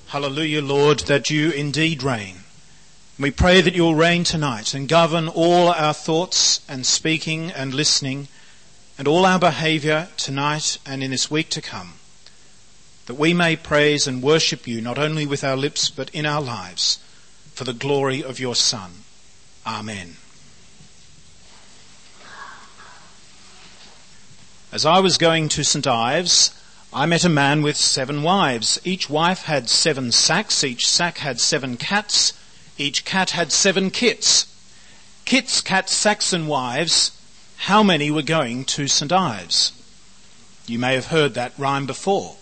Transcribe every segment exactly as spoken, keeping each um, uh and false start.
Hallelujah, Lord, that you indeed reign. We pray that you'll reign tonight and govern all our thoughts and speaking and listening and all our behaviour tonight and in this week to come, that we may praise and worship you not only with our lips but in our lives for the glory of your Son. Amen. As I was going to St Ives, I met a man with seven wives. Each wife had seven sacks, each sack had seven cats, each cat had seven kits. Kits, cats, sacks and wives, how many were going to St Ives? You may have heard that rhyme before.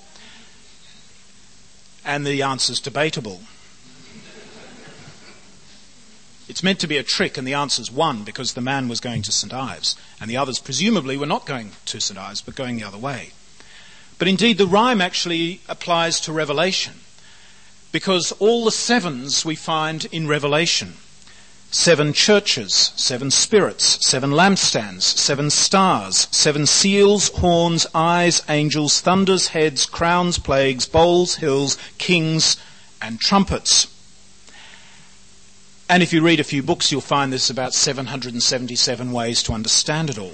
And the answer's debatable. It's meant to be a trick, and the answer's one, because the man was going to St Ives, and the others presumably were not going to St Ives, but going the other way. But indeed the rhyme actually applies to Revelation, because all the sevens we find in Revelation. Seven churches, seven spirits, seven lampstands, seven stars, seven seals, horns, eyes, angels, thunders, heads, crowns, plagues, bowls, hills, kings, and trumpets. And if you read a few books, you'll find there's about seven hundred seventy-seven ways to understand it all.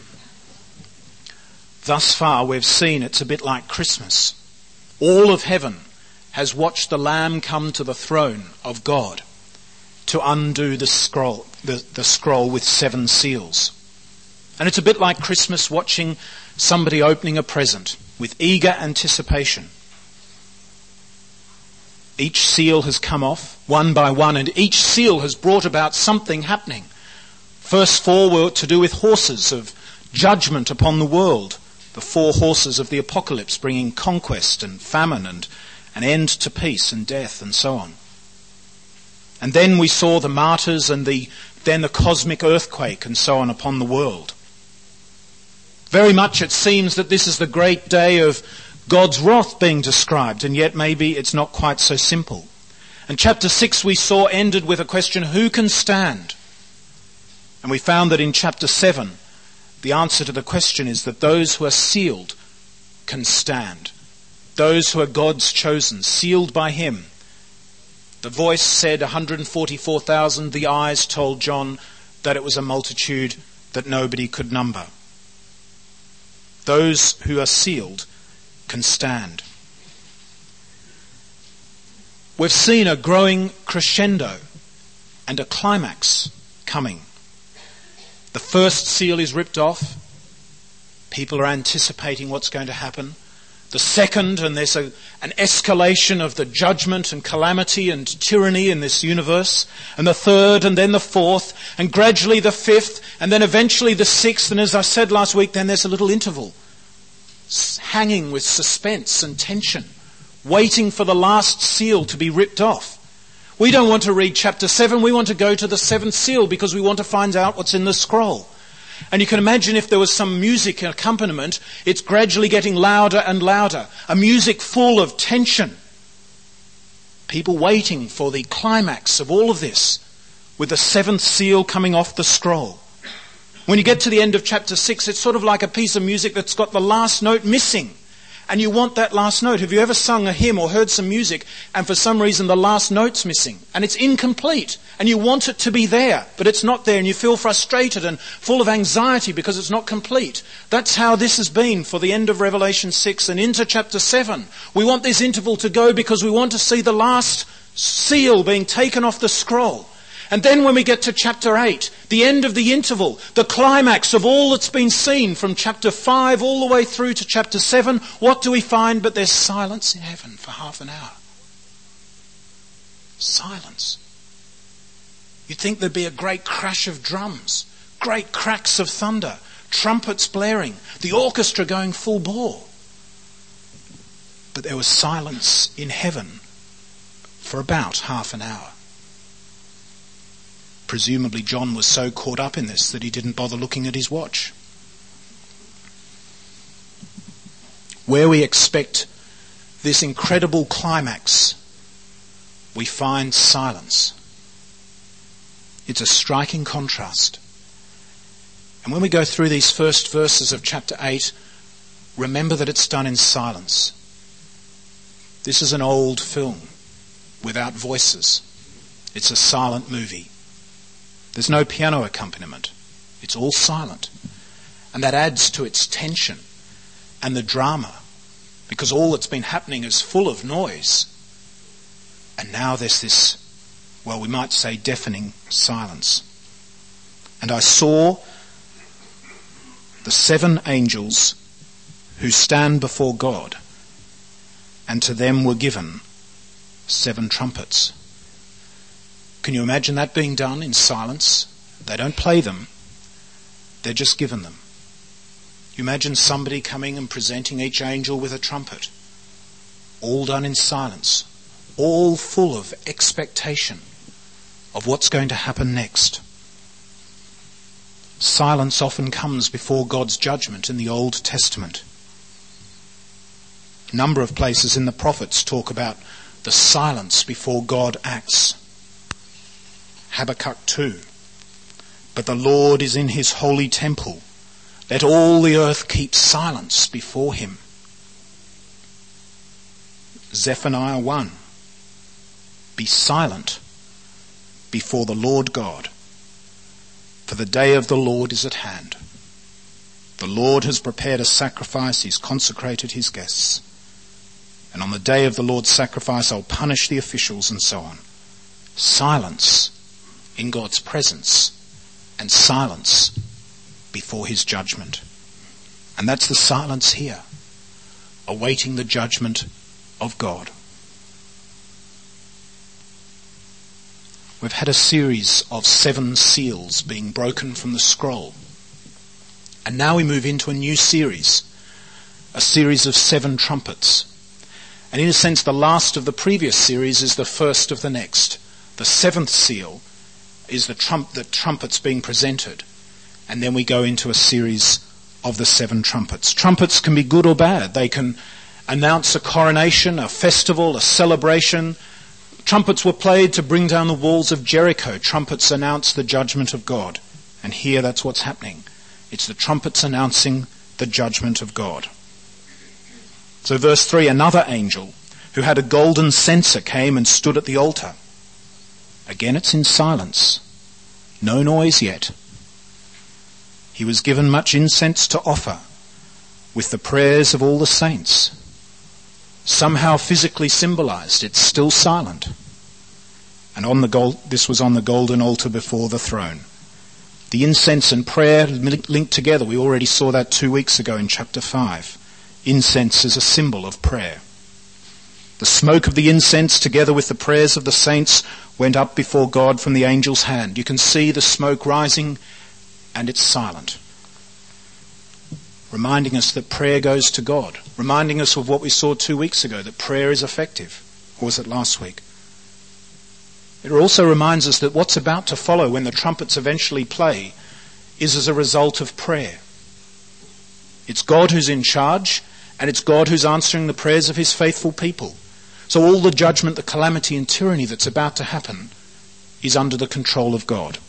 Thus far, we've seen it's a bit like Christmas. All of heaven has watched the Lamb come to the throne of God to undo the scroll, the, the scroll with seven seals. And it's a bit like Christmas, watching somebody opening a present with eager anticipation. Each seal has come off, one by one, and each seal has brought about something happening. First four were to do with horses of judgment upon the world. The four horses of the apocalypse, bringing conquest and famine and an end to peace and death and so on. And then we saw the martyrs and the then the cosmic earthquake and so on upon the world. Very much it seems that this is the great day of God's wrath being described, and yet maybe it's not quite so simple. And chapter six we saw ended with a question, who can stand? And we found that in chapter seven, the answer to the question is that those who are sealed can stand. Those who are God's chosen, sealed by him. The voice said one hundred forty-four thousand. The eyes told John that it was a multitude that nobody could number. Those who are sealed can stand. We've seen a growing crescendo and a climax coming. The first seal is ripped off. People are anticipating what's going to happen. The second, and there's a, an escalation of the judgment and calamity and tyranny in this universe. And the third, and then the fourth, and gradually the fifth, and then eventually the sixth. And as I said last week, then there's a little interval, hanging with suspense and tension, waiting for the last seal to be ripped off. We don't want to read chapter seven, we want to go to the seventh seal because we want to find out what's in the scroll. And you can imagine if there was some music accompaniment, it's gradually getting louder and louder. A music full of tension. People waiting for the climax of all of this, with the seventh seal coming off the scroll. When you get to the end of chapter six, it's sort of like a piece of music that's got the last note missing. And you want that last note. Have you ever sung a hymn or heard some music and for some reason the last note's missing and it's incomplete and you want it to be there, but it's not there and you feel frustrated and full of anxiety because it's not complete? That's how this has been for the end of Revelation six and into chapter seven. We want this interval to go because we want to see the last seal being taken off the scroll. And then when we get to chapter eight, the end of the interval, the climax of all that's been seen from chapter five all the way through to chapter seven, what do we find? But there's silence in heaven for half an hour. Silence. You'd think there'd be a great crash of drums, great cracks of thunder, trumpets blaring, the orchestra going full bore. But there was silence in heaven for about half an hour. Presumably John was so caught up in this that he didn't bother looking at his watch. Where we expect this incredible climax, we find silence. It's a striking contrast. And when we go through these first verses of chapter eight, remember that it's done in silence. This is an old film. without voices. It's a silent movie. There's no piano accompaniment. It's all silent. And that adds to its tension and the drama, because all that's been happening is full of noise. And now there's this, well, we might say deafening silence. And I saw the seven angels who stand before God, and to them were given seven trumpets. Can you imagine that being done in silence? They don't play them. They're just given them. You imagine somebody coming and presenting each angel with a trumpet. All done in silence. All full of expectation of what's going to happen next. Silence often comes before God's judgment in the Old Testament. A number of places in the prophets talk about the silence before God acts. Habakkuk two. But the Lord is in his holy temple. Let all the earth keep silence before him. Zephaniah one. Be silent before the Lord God, for the day of the Lord is at hand. The Lord has prepared a sacrifice, he's consecrated his guests. And on the day of the Lord's sacrifice, I'll punish the officials, and so on. Silence in God's presence, and silence before his judgment. And that's the silence here, awaiting the judgment of God. We've had a series of seven seals being broken from the scroll. And now we move into a new series, a series of seven trumpets. And in a sense, the last of the previous series is the first of the next. The seventh seal is the trump, the trumpets being presented. And then we go into a series of the seven trumpets. Trumpets can be good or bad. They can announce a coronation, a festival, a celebration. Trumpets were played to bring down the walls of Jericho. Trumpets announce the judgment of God. And here that's what's happening. It's the trumpets announcing the judgment of God. So verse three, another angel who had a golden censer came and stood at the altar. Again, it's in silence. No noise yet. He was given much incense to offer with the prayers of all the saints. Somehow physically symbolized, it's still silent. And on the gold, this was on the golden altar before the throne. The incense and prayer linked together. We already saw that two weeks ago in chapter five. Incense is a symbol of prayer. The smoke of the incense together with the prayers of the saints went up before God from the angel's hand. You can see the smoke rising and it's silent. Reminding us that prayer goes to God. Reminding us of what we saw two weeks ago, that prayer is effective. Or was it last week? It also reminds us that what's about to follow when the trumpets eventually play is as a result of prayer. It's God who's in charge, and it's God who's answering the prayers of his faithful people. So all the judgment, the calamity and tyranny that's about to happen is under the control of God.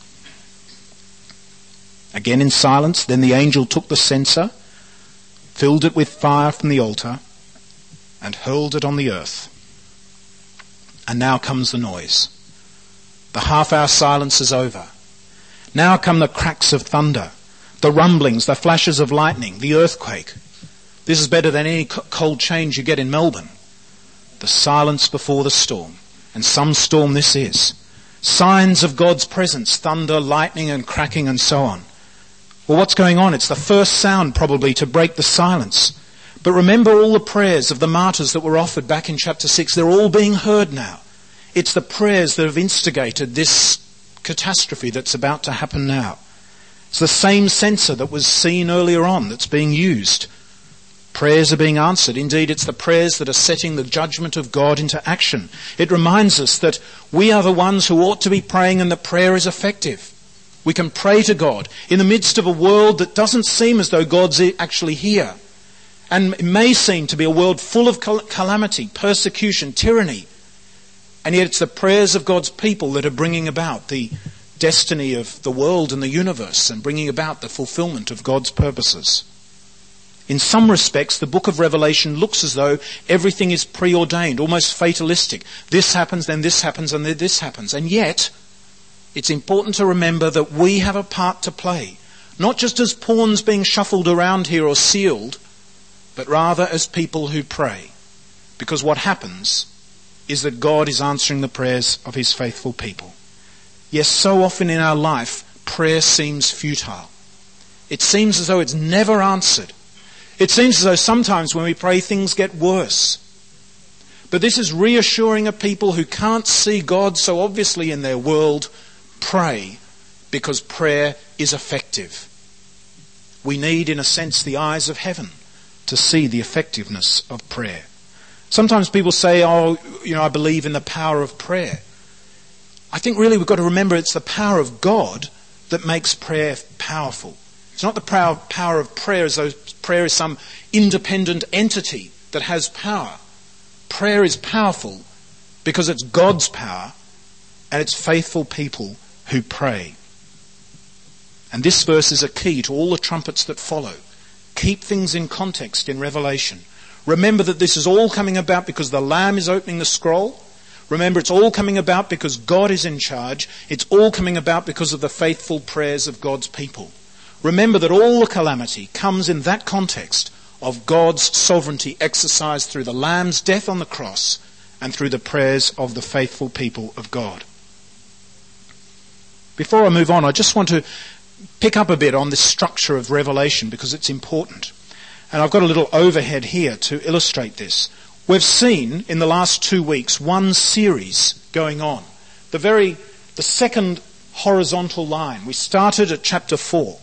Again in silence, then the angel took the censer, filled it with fire from the altar, and hurled it on the earth. And now comes the noise. The half-hour silence is over. Now come the cracks of thunder, the rumblings, the flashes of lightning, the earthquake. This is better than any cold change you get in Melbourne. The silence before the storm. And some storm this is. Signs of God's presence, thunder, lightning and cracking and so on. Well, what's going on? It's the first sound probably to break the silence. But remember all the prayers of the martyrs that were offered back in chapter six. They're all being heard now. It's the prayers that have instigated this catastrophe that's about to happen now. It's the same censer that was seen earlier on that's being used. Prayers are being answered. Indeed, it's the prayers that are setting the judgment of God into action. It reminds us that we are the ones who ought to be praying and that prayer is effective. We can pray to God in the midst of a world that doesn't seem as though God's actually here. And it may seem to be a world full of calamity, persecution, tyranny. And yet it's the prayers of God's people that are bringing about the destiny of the world and the universe and bringing about the fulfillment of God's purposes. In some respects, the book of Revelation looks as though everything is preordained, almost fatalistic. This happens, then this happens, and then this happens. And yet, it's important to remember that we have a part to play, not just as pawns being shuffled around here or sealed, but rather as people who pray. Because what happens is that God is answering the prayers of his faithful people. Yes, so often in our life, prayer seems futile. It seems as though it's never answered. It seems as though sometimes when we pray, things get worse. But this is reassuring a people who can't see God so obviously in their world pray, because prayer is effective. We need, in a sense, the eyes of heaven to see the effectiveness of prayer. Sometimes people say, oh, you know, I believe in the power of prayer. I think really we've got to remember it's the power of God that makes prayer powerful. It's not the power, power of prayer as though prayer is some independent entity that has power. Prayer is powerful because it's God's power and it's faithful people who pray. And this verse is a key to all the trumpets that follow. Keep things in context in Revelation. Remember that this is all coming about because the Lamb is opening the scroll. Remember, it's all coming about because God is in charge. It's all coming about because of the faithful prayers of God's people. Remember that all the calamity comes in that context of God's sovereignty exercised through the Lamb's death on the cross and through the prayers of the faithful people of God. Before I move on, I just want to pick up a bit on this structure of Revelation because it's important. And I've got a little overhead here to illustrate this. We've seen in the last two weeks one series going on. The very, the second horizontal line. We started at chapter four.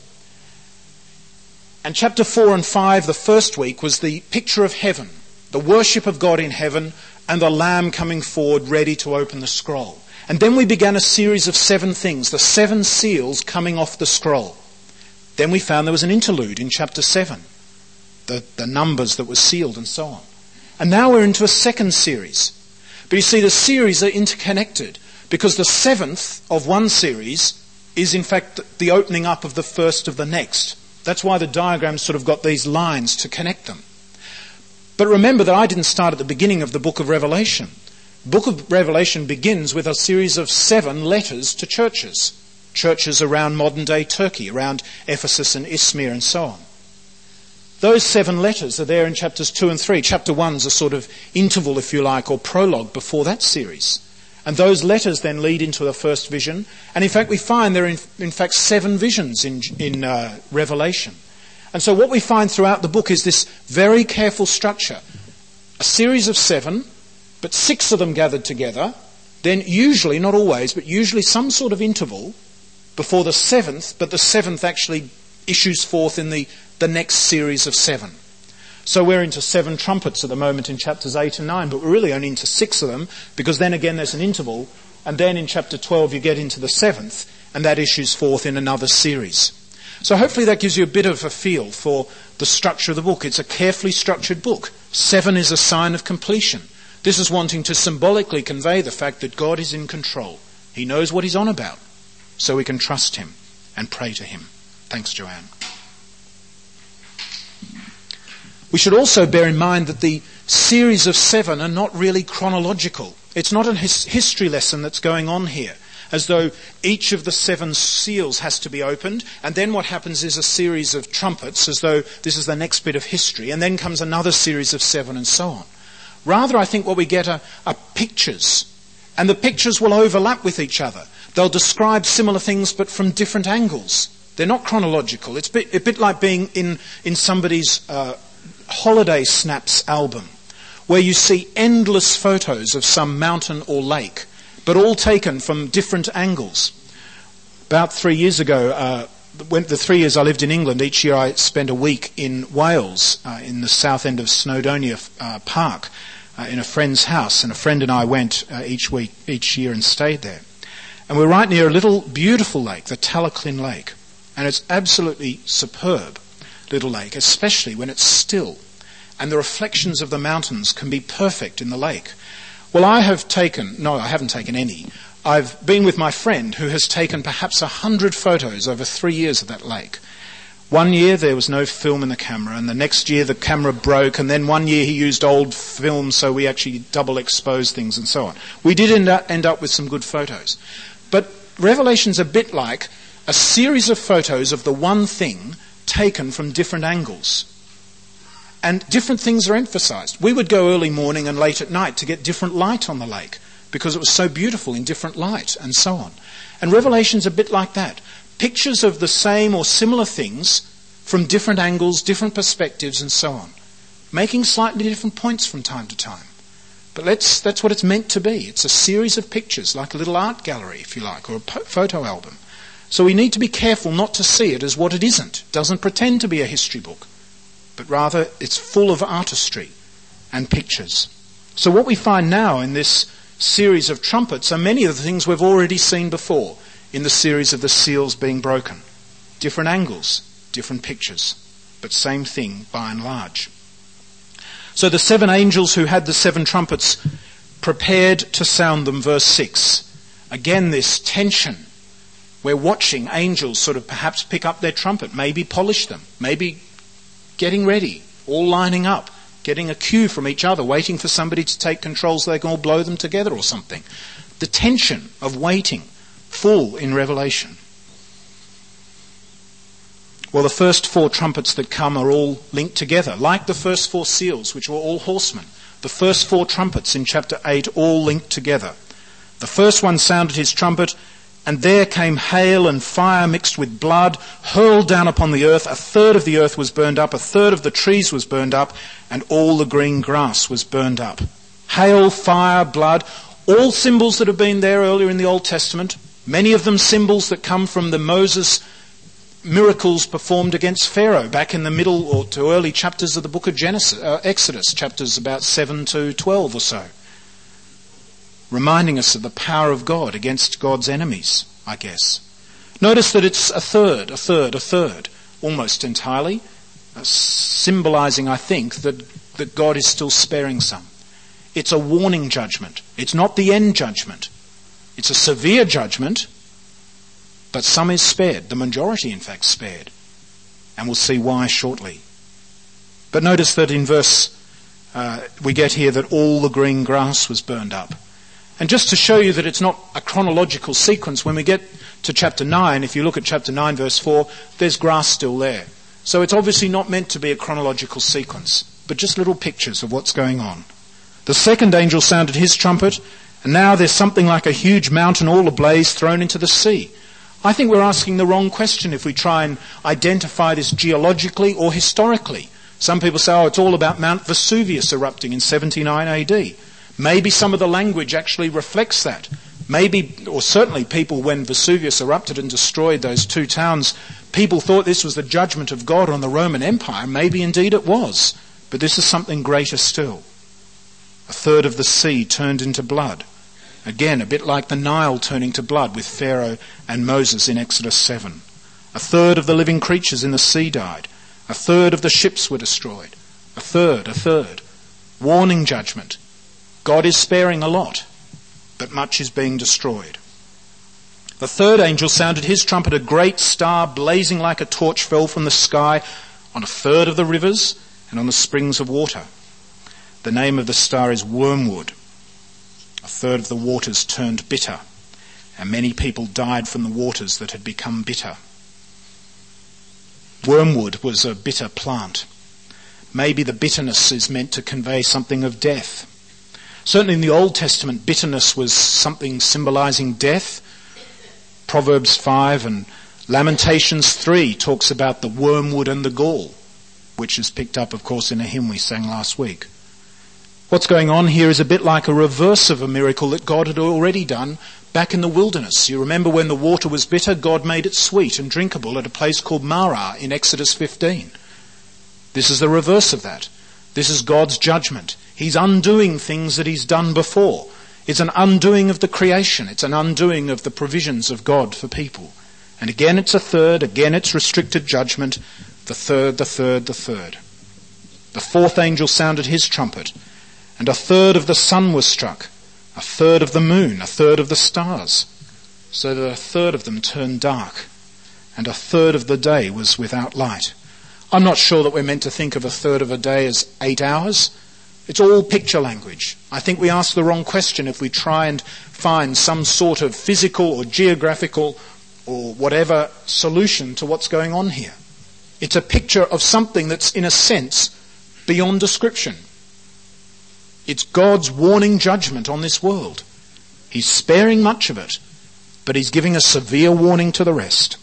And chapter four and five, the first week, was the picture of heaven, the worship of God in heaven, and the Lamb coming forward ready to open the scroll. And then we began a series of seven things, the seven seals coming off the scroll. Then we found there was an interlude in chapter seven, the, the numbers that were sealed and so on. And now we're into a second series. But you see, the series are interconnected because the seventh of one series is in fact the opening up of the first of the next. That's why the diagram's sort of got these lines to connect them. But remember that I didn't start at the beginning of the book of Revelation. The book of Revelation begins with a series of seven letters to churches. Churches around modern-day Turkey, around Ephesus and Izmir and so on. Those seven letters are there in chapters two and three. Chapter one's a sort of interval, if you like, or prologue before that series. And those letters then lead into the first vision. And in fact, we find there are in, in fact seven visions in, in uh, Revelation. And so what we find throughout the book is this very careful structure. A series of seven, but six of them gathered together. Then usually, not always, but usually some sort of interval before the seventh, but the seventh actually issues forth in the, the next series of seven. So we're into seven trumpets at the moment in chapters eight and nine, but we're really only into six of them, because then again there's an interval, and then in chapter twelve you get into the seventh, and that issues forth in another series. So hopefully that gives you a bit of a feel for the structure of the book. It's a carefully structured book. Seven is a sign of completion. This is wanting to symbolically convey the fact that God is in control. He knows what he's on about, so we can trust him and pray to him. Thanks, Joanne. We should also bear in mind that the series of seven are not really chronological. It's not a his- history lesson that's going on here, as though each of the seven seals has to be opened, and then what happens is a series of trumpets, as though this is the next bit of history, and then comes another series of seven and so on. Rather, I think what we get are, are pictures, and the pictures will overlap with each other. They'll describe similar things but from different angles. They're not chronological. It's a bit, a bit like being in, in somebody's uh, holiday snaps album, where you see endless photos of some mountain or lake, but all taken from different angles. About three years ago, uh, when the three years I lived in England, each year I spent a week in Wales, uh, in the south end of Snowdonia uh, Park, uh, in a friend's house, and a friend and I went uh, each week, each year and stayed there. And we're right near a little beautiful lake, the Talaclin Lake, and it's absolutely superb little lake, especially when it's still, and the reflections of the mountains can be perfect in the lake. Well, I have taken, no, I haven't taken any. I've been with my friend who has taken perhaps a hundred photos over three years of that lake. One year there was no film in the camera, and the next year the camera broke, and then one year he used old film so we actually double exposed things and so on. We did end up, end up with some good photos. But Revelation's a bit like a series of photos of the one thing taken from different angles. And different things are emphasised. We would go early morning and late at night to get different light on the lake because it was so beautiful in different light and so on. And Revelation's a bit like that. Pictures of the same or similar things from different angles, different perspectives and so on. Making slightly different points from time to time. But let's, that's what it's meant to be. It's a series of pictures, like a little art gallery, if you like, or a po- photo album. So we need to be careful not to see it as what it isn't. It doesn't pretend to be a history book, but rather it's full of artistry and pictures. So what we find now in this series of trumpets are many of the things we've already seen before in the series of the seals being broken. Different angles, different pictures, but same thing by and large. So the seven angels who had the seven trumpets prepared to sound them, verse six. Again, this tension. We're watching angels sort of perhaps pick up their trumpet, maybe polish them, maybe getting ready, all lining up, getting a cue from each other, waiting for somebody to take control so they can all blow them together or something. The tension of waiting, full in Revelation. Well, the first four trumpets that come are all linked together, like the first four seals, which were all horsemen. The first four trumpets in chapter eight all linked together. The first one sounded his trumpet, and there came hail and fire mixed with blood, hurled down upon the earth. A third of the earth was burned up, a third of the trees was burned up, and all the green grass was burned up. Hail, fire, blood, all symbols that have been there earlier in the Old Testament, many of them symbols that come from the Moses miracles performed against Pharaoh back in the middle or to early chapters of the book of Genesis, uh, Exodus, chapters about seven to twelve or so. Reminding us of the power of God against God's enemies, I guess. Notice that it's a third, a third, a third, almost entirely, uh, symbolising, I think, that, that God is still sparing some. It's a warning judgment. It's not the end judgment. It's a severe judgment, but some is spared. The majority, in fact, spared. And we'll see why shortly. But notice that in verse, uh, we get here that all the green grass was burned up. And just to show you that it's not a chronological sequence, when we get to chapter nine, if you look at chapter nine verse four, there's grass still there. So it's obviously not meant to be a chronological sequence, but just little pictures of what's going on. The second angel sounded his trumpet, and now there's something like a huge mountain all ablaze thrown into the sea. I think we're asking the wrong question if we try and identify this geologically or historically. Some people say, oh, it's all about Mount Vesuvius erupting in seventy-nine A D. Maybe some of the language actually reflects that. Maybe, or certainly people, when Vesuvius erupted and destroyed those two towns, people thought this was the judgment of God on the Roman Empire. Maybe indeed it was. But this is something greater still. A third of the sea turned into blood. Again, a bit like the Nile turning to blood with Pharaoh and Moses in Exodus seven. A third of the living creatures in the sea died. A third of the ships were destroyed. A third, a third. Warning judgment. God is sparing a lot, but much is being destroyed. The third angel sounded his trumpet. A great star blazing like a torch fell from the sky on a third of the rivers and on the springs of water. The name of the star is Wormwood. A third of the waters turned bitter, and many people died from the waters that had become bitter. Wormwood was a bitter plant. Maybe the bitterness is meant to convey something of death. Certainly in the Old Testament, bitterness was something symbolising death. Proverbs five and Lamentations three talks about the wormwood and the gall, which is picked up, of course, in a hymn we sang last week. What's going on here is a bit like a reverse of a miracle that God had already done back in the wilderness. You remember when the water was bitter, God made it sweet and drinkable at a place called Marah in Exodus fifteen. This is the reverse of that. This is God's judgment. He's undoing things that he's done before. It's an undoing of the creation. It's an undoing of the provisions of God for people. And again it's a third, again it's restricted judgment, the third, the third, the third. The fourth angel sounded his trumpet, and a third of the sun was struck, a third of the moon, a third of the stars, so that a third of them turned dark, and a third of the day was without light. I'm not sure that we're meant to think of a third of a day as eight hours. It's all picture language. I think we ask the wrong question if we try and find some sort of physical or geographical or whatever solution to what's going on here. It's a picture of something that's, in a sense, beyond description. It's God's warning judgment on this world. He's sparing much of it, but he's giving a severe warning to the rest.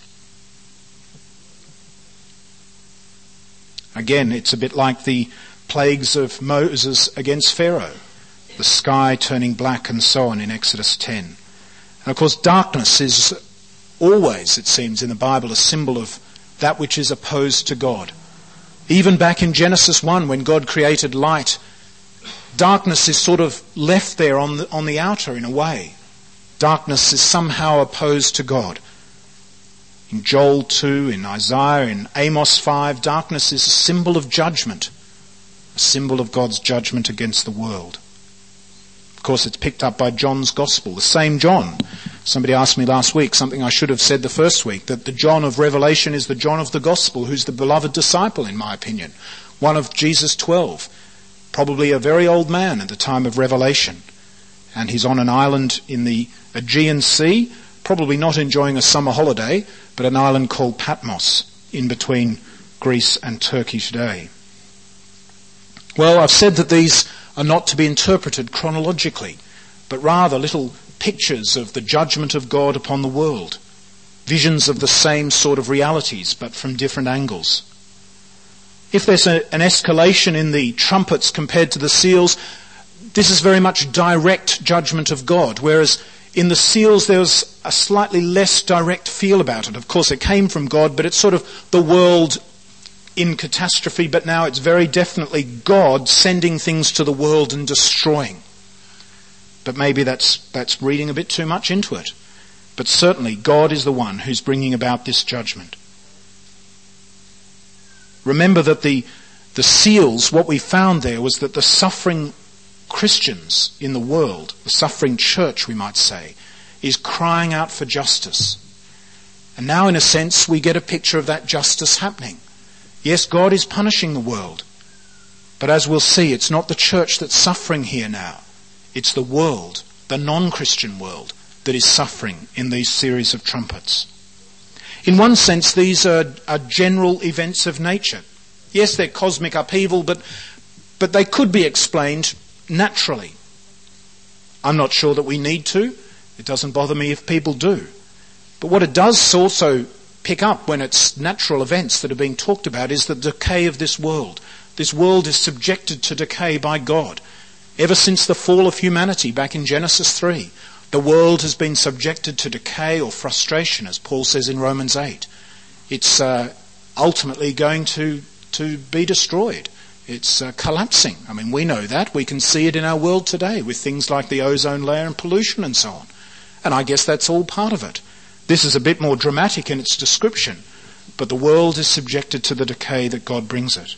Again, it's a bit like the plagues of Moses against Pharaoh, the sky turning black and so on in Exodus ten. And of course, darkness is always, it seems, in the Bible a symbol of that which is opposed to God. Even back in Genesis one, when God created light, darkness is sort of left there on the, on the outer in a way. Darkness is somehow opposed to God. In Joel two, in Isaiah, in Amos five, darkness is a symbol of judgment, a symbol of God's judgment against the world. Of course, it's picked up by John's Gospel, the same John. Somebody asked me last week, something I should have said the first week, that the John of Revelation is the John of the Gospel, who's the beloved disciple, in my opinion, one of Jesus' twelve, probably a very old man at the time of Revelation. And he's on an island in the Aegean Sea, probably not enjoying a summer holiday, but an island called Patmos, in between Greece and Turkey today. Well, I've said that these are not to be interpreted chronologically, but rather little pictures of the judgment of God upon the world, visions of the same sort of realities, but from different angles. If there's a, an escalation in the trumpets compared to the seals, this is very much direct judgment of God, whereas in the seals there was a slightly less direct feel about it. Of course it came from God, but it's sort of the world in catastrophe, but now it's very definitely God sending things to the world and destroying. But maybe that's that's reading a bit too much into it. But certainly God is the one who's bringing about this judgment. Remember that the the seals, what we found there was that the suffering Christians in the world, the suffering church we might say, is crying out for justice. And now in a sense we get a picture of that justice happening. Yes, God is punishing the world, but as we'll see, it's not the church that's suffering here now. It's the world, the non-Christian world, that is suffering in these series of trumpets. In one sense, these are, are general events of nature. Yes, they're cosmic upheaval, but, but they could be explained naturally. I'm not sure that we need to. It doesn't bother me if people do. But what it does also pick up when it's natural events that are being talked about is the decay of this world. This world is subjected to decay by God. Ever since the fall of humanity back in Genesis three, the world has been subjected to decay or frustration, as Paul says in Romans eight. It's uh, ultimately going to, to be destroyed. It's uh, collapsing. I mean, we know that. We can see it in our world today with things like the ozone layer and pollution and so on. And I guess that's all part of it. This is a bit more dramatic in its description, but the world is subjected to the decay that God brings it.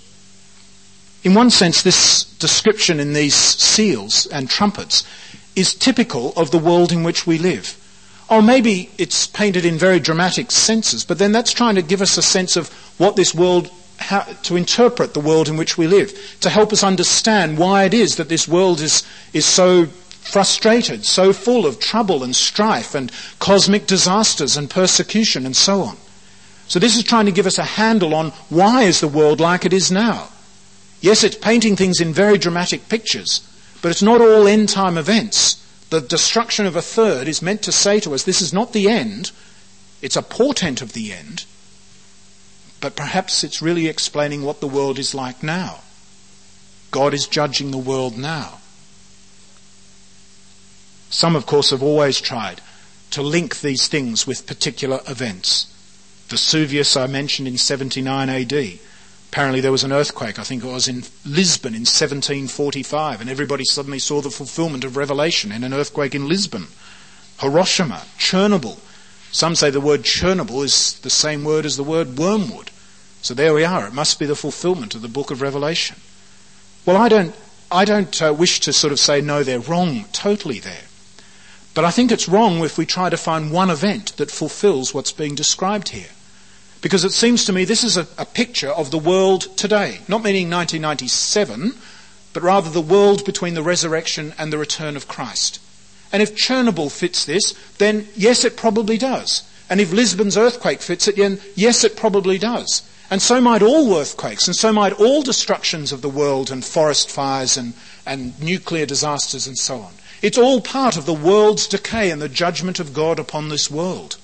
In one sense, this description in these seals and trumpets is typical of the world in which we live. Or maybe it's painted in very dramatic senses, but then that's trying to give us a sense of what this world, how to interpret the world in which we live, to help us understand why it is that this world is, is so frustrated, so full of trouble and strife and cosmic disasters and persecution and so on. So this is trying to give us a handle on why is the world like it is now. Yes, it's painting things in very dramatic pictures, but it's not all end-time events. The destruction of a third is meant to say to us, this is not the end, it's a portent of the end, but perhaps it's really explaining what the world is like now. God is judging the world now. Some, of course, have always tried to link these things with particular events. Vesuvius, I mentioned, in seventy-nine A D. Apparently there was an earthquake, I think it was in Lisbon in seventeen forty-five, and everybody suddenly saw the fulfillment of Revelation in an earthquake in Lisbon. Hiroshima, Chernobyl. Some say the word Chernobyl is the same word as the word wormwood. So there we are. It must be the fulfillment of the book of Revelation. Well, I don't, I don't uh, wish to sort of say, no, they're wrong totally there. But I think it's wrong if we try to find one event that fulfills what's being described here. because it seems to me this is a, a picture of the world today. Not meaning nineteen ninety-seven, but rather the world between the resurrection and the return of Christ. And if Chernobyl fits this, then yes, it probably does. And if Lisbon's earthquake fits it, then yes, it probably does. And so might all earthquakes, and so might all destructions of the world and forest fires and, and nuclear disasters and so on. It's all part of the world's decay and the judgment of God upon this world.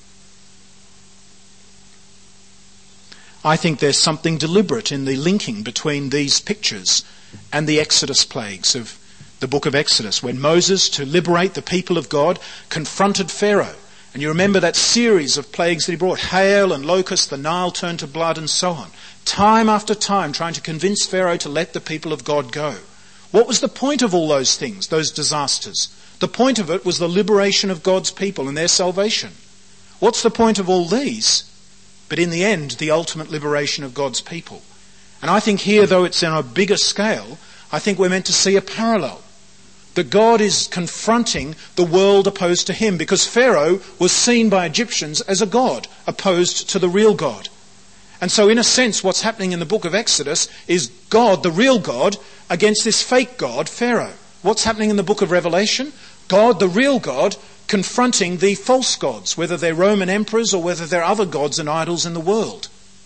I think there's something deliberate in the linking between these pictures and the Exodus plagues of the book of Exodus, when Moses, to liberate the people of God, confronted Pharaoh. And you remember that series of plagues that he brought, hail and locusts, the Nile turned to blood and so on. Time after time trying to convince Pharaoh to let the people of God go. What was the point of all those things, those disasters? The point of it was the liberation of God's people and their salvation. What's the point of all these? But in the end, the ultimate liberation of God's people. And I think here, though it's on a bigger scale, I think we're meant to see a parallel. That God is confronting the world opposed to him, because Pharaoh was seen by Egyptians as a god opposed to the real God. And so in a sense what's happening in the book of Exodus is God, the real God, against this fake god, Pharaoh. What's happening in the book of Revelation? God, the real God, confronting the false gods, whether they're Roman emperors or whether they're other gods and idols in the world.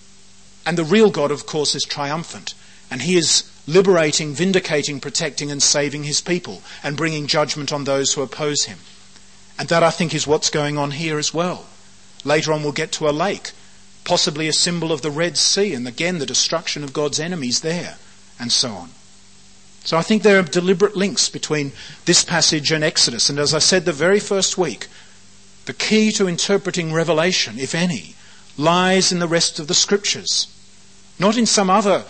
And the real God, of course, is triumphant. And he is liberating, vindicating, protecting and saving his people and bringing judgment on those who oppose him. And that, I think, is what's going on here as well. Later on we'll get to a lake, possibly a symbol of the Red Sea, and again the destruction of God's enemies there, and so on. So I think there are deliberate links between this passage and Exodus. And as I said the very first week, the key to interpreting Revelation, if any, lies in the rest of the Scriptures, not in some other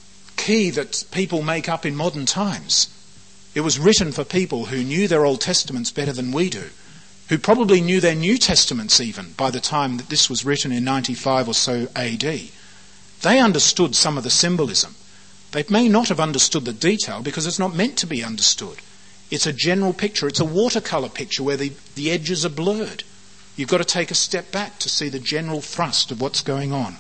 key that people make up in modern times. It was written for people who knew their Old Testaments better than we do, who probably knew their New Testaments even by the time that this was written in ninety-five or so A D. They understood some of the symbolism. They may not have understood the detail because it's not meant to be understood. It's a general picture. It's a watercolour picture where the, the edges are blurred. You've got to take a step back to see the general thrust of what's going on.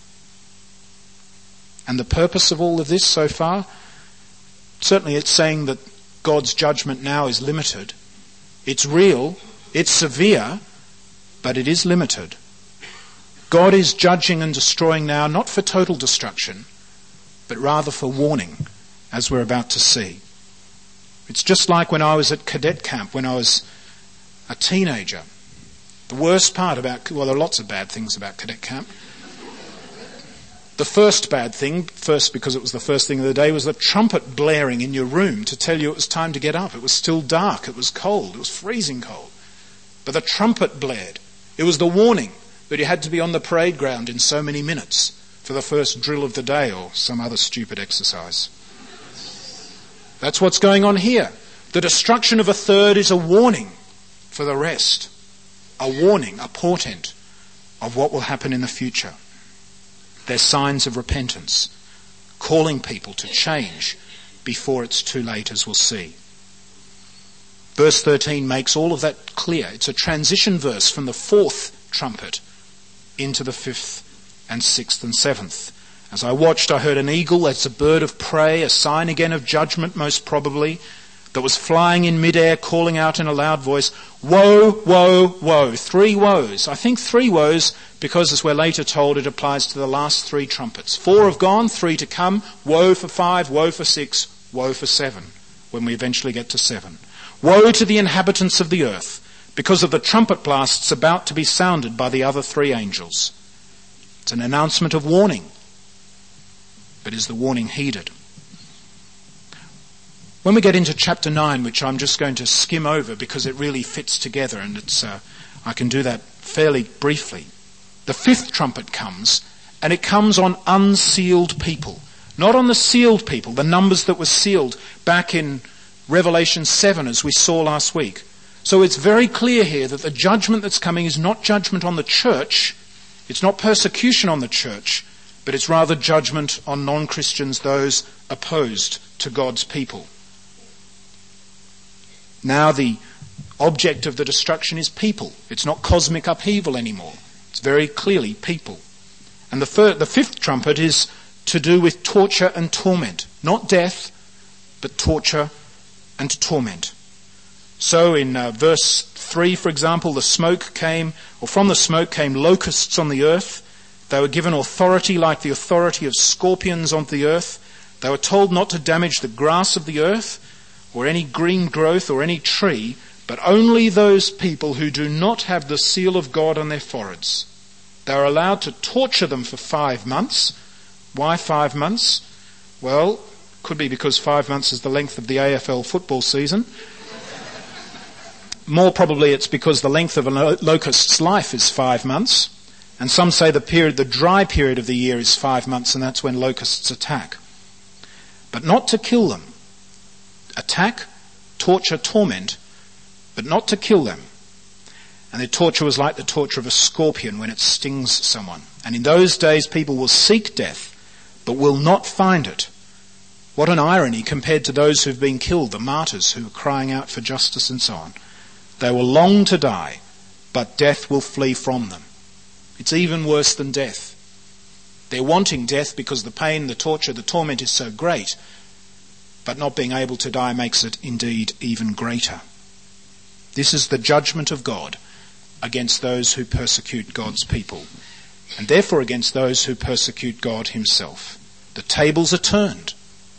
And the purpose of all of this so far, certainly it's saying that God's judgment now is limited. It's real, it's severe, but it is limited. God is judging and destroying now, not for total destruction, but rather for warning, as we're about to see. It's just like when I was at cadet camp, when I was a teenager. The worst part about, well, there are lots of bad things about cadet camp. The first bad thing, first because it was the first thing of the day, was the trumpet blaring in your room to tell you it was time to get up. It was still dark, it was cold, it was freezing cold. But the trumpet blared. It was the warning that you had to be on the parade ground in so many minutes for the first drill of the day or some other stupid exercise. That's what's going on here. The destruction of a third is a warning for the rest. A warning, a portent of what will happen in the future. They're signs of repentance, calling people to change before it's too late, as we'll see. Verse thirteen makes all of that clear. It's a transition verse from the fourth trumpet into the fifth and sixth and seventh. As I watched, I heard an eagle, that's a bird of prey, a sign again of judgment most probably, that was flying in midair, calling out in a loud voice, woe, woe, woe. Three woes. I think three woes because, as we're later told, it applies to the last three trumpets. Four have gone, three to come. Woe for five, woe for six, woe for seven, when we eventually get to seven. Woe to the inhabitants of the earth, because of the trumpet blasts about to be sounded by the other three angels. It's an announcement of warning. But is the warning heeded? When we get into chapter nine, which I'm just going to skim over because it really fits together, and it's uh, I can do that fairly briefly. The fifth trumpet comes, and it comes on unsealed people. Not on the sealed people, the numbers that were sealed back in Revelation seven, as we saw last week. So it's very clear here that the judgment that's coming is not judgment on the church, it's not persecution on the church, but it's rather judgment on non-Christians, those opposed to God's people. Now the object of the destruction is people. It's not cosmic upheaval anymore. It's very clearly people. And the, third, the fifth trumpet is to do with torture and torment. Not death, but torture and torment. So in uh, verse three, for example, the smoke came, or from the smoke came locusts on the earth. They were given authority like the authority of scorpions on the earth. They were told not to damage the grass of the earth, or any green growth, or any tree, but only those people who do not have the seal of God on their foreheads. They are allowed to torture them for five months. Why five months? Well, could be because five months is the length of the A F L football season. More probably it's because the length of a locust's life is five months. And some say the period, the dry period of the year is five months, and that's when locusts attack. But not to kill them. Attack, torture, torment, but not to kill them. And their torture was like the torture of a scorpion when it stings someone. And in those days people will seek death, but will not find it. What an irony compared to those who've been killed, the martyrs who are crying out for justice and so on. They will long to die, but death will flee from them. It's even worse than death. They're wanting death because the pain, the torture, the torment is so great, but not being able to die makes it indeed even greater. This is the judgment of God against those who persecute God's people, and therefore against those who persecute God himself. The tables are turned.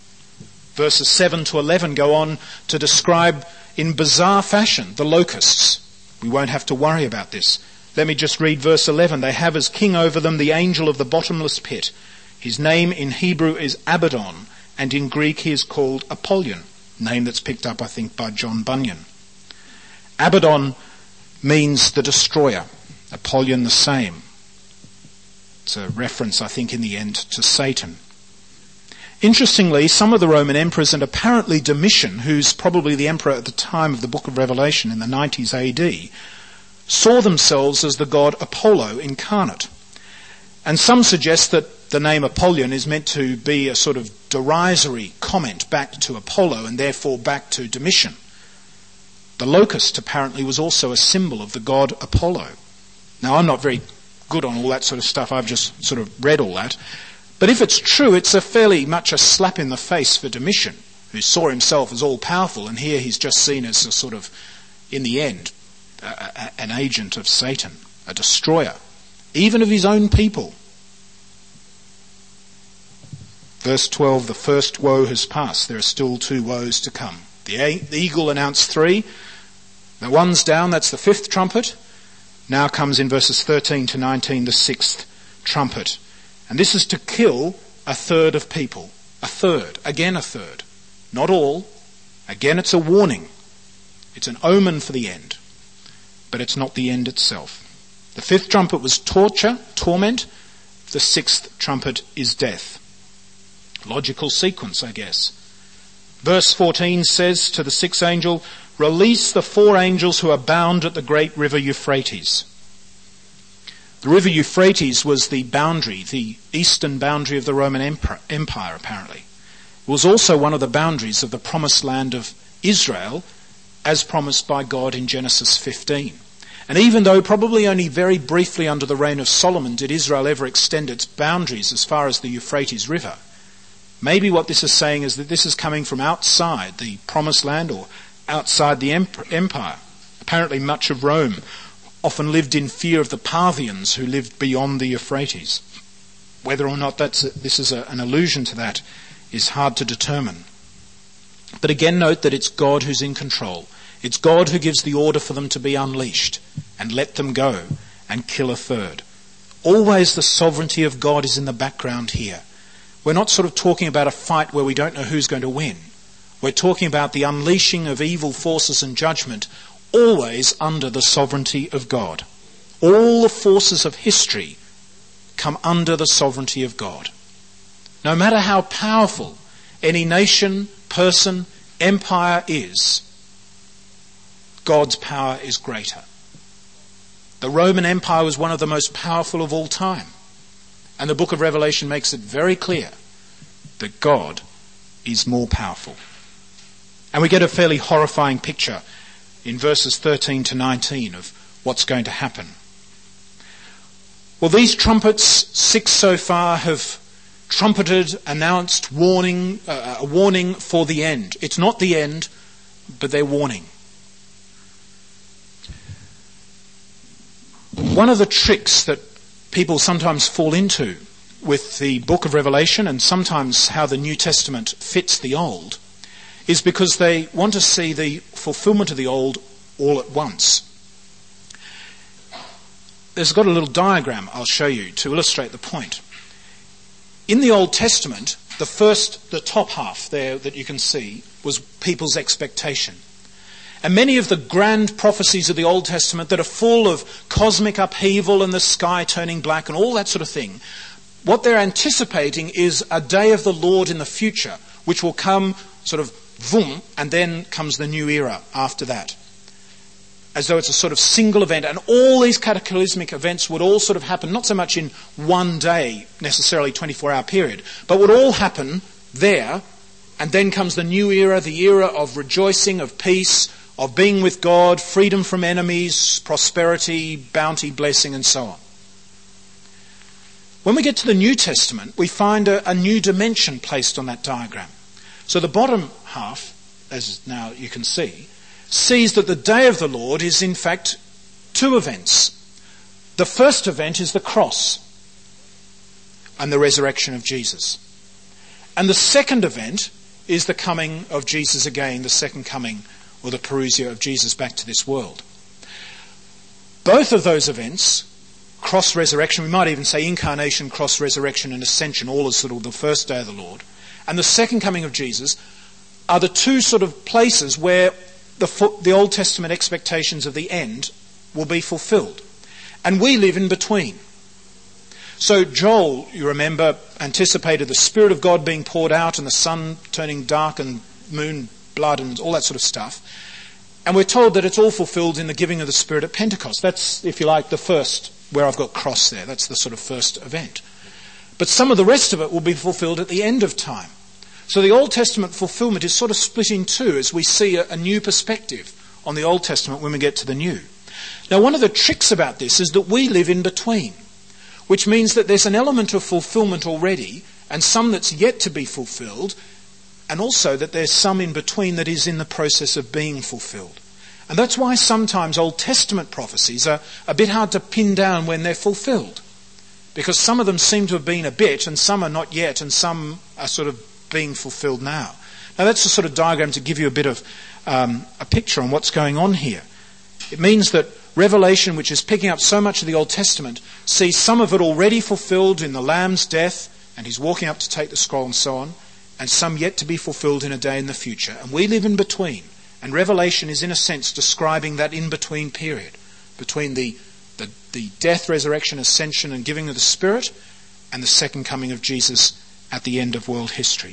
Verses seven to eleven go on to describe in bizarre fashion the locusts. We won't have to worry about this. Let me just read verse eleven. They have as king over them the angel of the bottomless pit. His name in Hebrew is Abaddon, and in Greek he is called Apollyon, name that's picked up, I think, by John Bunyan. Abaddon means the destroyer, Apollyon the same. It's a reference, I think, in the end to Satan. Interestingly, some of the Roman emperors, and apparently Domitian, who's probably the emperor at the time of the book of Revelation in the nineties A D, saw themselves as the god Apollo incarnate. And some suggest that the name Apollyon is meant to be a sort of derisory comment back to Apollo and therefore back to Domitian. The locust apparently was also a symbol of the god Apollo. Now, I'm not very good on all that sort of stuff. I've just sort of read all that. But if it's true, it's a fairly much a slap in the face for Domitian, who saw himself as all-powerful, and here he's just seen as a sort of, in the end, a, a, an agent of Satan, a destroyer, even of his own people. Verse twelve, the first woe has passed. There are still two woes to come. The, a- the eagle announced three. The one's down, that's the fifth trumpet. Now comes in verses thirteen to nineteen the sixth trumpet. And this is to kill a third of people. A third. Again a third. Not all. Again it's a warning. It's an omen for the end. But it's not the end itself. The fifth trumpet was torture, torment. The sixth trumpet is death. Logical sequence, I guess. Verse fourteen says to the sixth angel, release the four angels who are bound at the great river Euphrates. The river Euphrates was the boundary, the eastern boundary of the Roman Empire, apparently. It was also one of the boundaries of the promised land of Israel, as promised by God in Genesis fifteen. And even though probably only very briefly under the reign of Solomon did Israel ever extend its boundaries as far as the Euphrates River, maybe what this is saying is that this is coming from outside the promised land or outside the empire. Apparently much of Rome often lived in fear of the Parthians who lived beyond the Euphrates. Whether or not that's a, this is a, an allusion to that is hard to determine. But again, note that it's God who's in control. It's God who gives the order for them to be unleashed and let them go and kill a third. Always the sovereignty of God is in the background here. We're not sort of talking about a fight where we don't know who's going to win. We're talking about the unleashing of evil forces and judgment, always under the sovereignty of God. All the forces of history come under the sovereignty of God. No matter how powerful any nation, person, empire is, God's power is greater. The Roman Empire was one of the most powerful of all time. And the book of Revelation makes it very clear that God is more powerful. And we get a fairly horrifying picture in verses thirteen to nineteen of what's going to happen. Well, these trumpets, six so far, have trumpeted, announced warning, uh, a warning for the end. It's not the end, but they're warning. One of the tricks that people sometimes fall into with the book of Revelation, and sometimes how the New Testament fits the Old, is because they want to see the fulfillment of the Old all at once. There's got a little diagram I'll show you to illustrate the point. In the Old Testament, the first, the top half there that you can see, was people's expectation. And many of the grand prophecies of the Old Testament that are full of cosmic upheaval and the sky turning black and all that sort of thing, what they're anticipating is a day of the Lord in the future, which will come sort of boom, and then comes the new era after that. As though it's a sort of single event, and all these cataclysmic events would all sort of happen, not so much in one day, necessarily twenty-four hour period, but would all happen there, and then comes the new era, the era of rejoicing, of peace, of being with God, freedom from enemies, prosperity, bounty, blessing, and so on. When we get to the New Testament, we find a, a new dimension placed on that diagram. So the bottom half, as now you can see, sees that the day of the Lord is in fact two events. The first event is the cross and the resurrection of Jesus. And the second event is the coming of Jesus again, the second coming, or the parousia of Jesus back to this world. Both of those events, cross-resurrection, we might even say incarnation, cross-resurrection and ascension, all as sort of the first day of the Lord, and the second coming of Jesus, are the two sort of places where the, the Old Testament expectations of the end will be fulfilled. And we live in between. So Joel, you remember, anticipated the Spirit of God being poured out and the sun turning dark and moon blood and all that sort of stuff. And we're told that it's all fulfilled in the giving of the Spirit at Pentecost. That's, if you like, the first, where I've got cross there. That's the sort of first event. But some of the rest of it will be fulfilled at the end of time. So the Old Testament fulfillment is sort of split in two as we see a, a new perspective on the Old Testament when we get to the New. Now, one of the tricks about this is that we live in between, which means that there's an element of fulfillment already and some that's yet to be fulfilled, and also that there's some in between that is in the process of being fulfilled. And that's why sometimes Old Testament prophecies are a bit hard to pin down when they're fulfilled, because some of them seem to have been a bit and some are not yet and some are sort of being fulfilled now. Now that's a sort of diagram to give you a bit of um, a picture on what's going on here. It means that Revelation, which is picking up so much of the Old Testament, sees some of it already fulfilled in the Lamb's death, and he's walking up to take the scroll and so on, and some yet to be fulfilled in a day in the future. And we live in between. And Revelation is in a sense describing that in-between period, between the, the, the death, resurrection, ascension and giving of the Spirit, and the second coming of Jesus at the end of world history.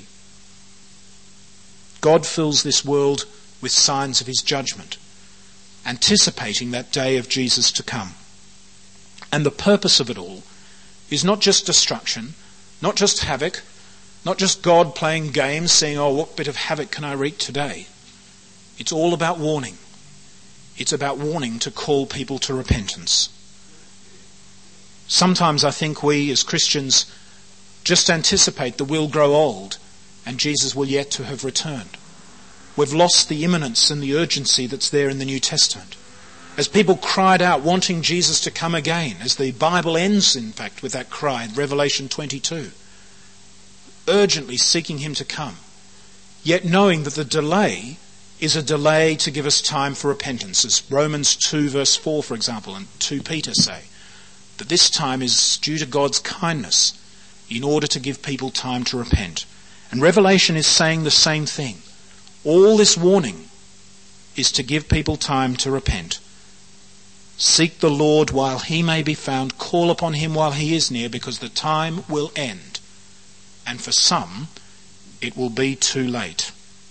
God fills this world with signs of his judgment, anticipating that day of Jesus to come. And the purpose of it all is not just destruction, not just havoc, not just God playing games, saying, oh, what bit of havoc can I wreak today? It's all about warning. It's about warning to call people to repentance. Sometimes I think we as Christians just anticipate that we'll grow old and Jesus will yet to have returned. We've lost the imminence and the urgency that's there in the New Testament. As people cried out wanting Jesus to come again, as the Bible ends in fact with that cry in Revelation twenty-two, urgently seeking him to come, yet knowing that the delay is a delay to give us time for repentance, as Romans two verse four, for example, and two Peter say, that this time is due to God's kindness in order to give people time to repent. And Revelation is saying the same thing. All this warning is to give people time to repent. Seek the Lord while he may be found, call upon him while he is near, because the time will end. And for some, it will be too late.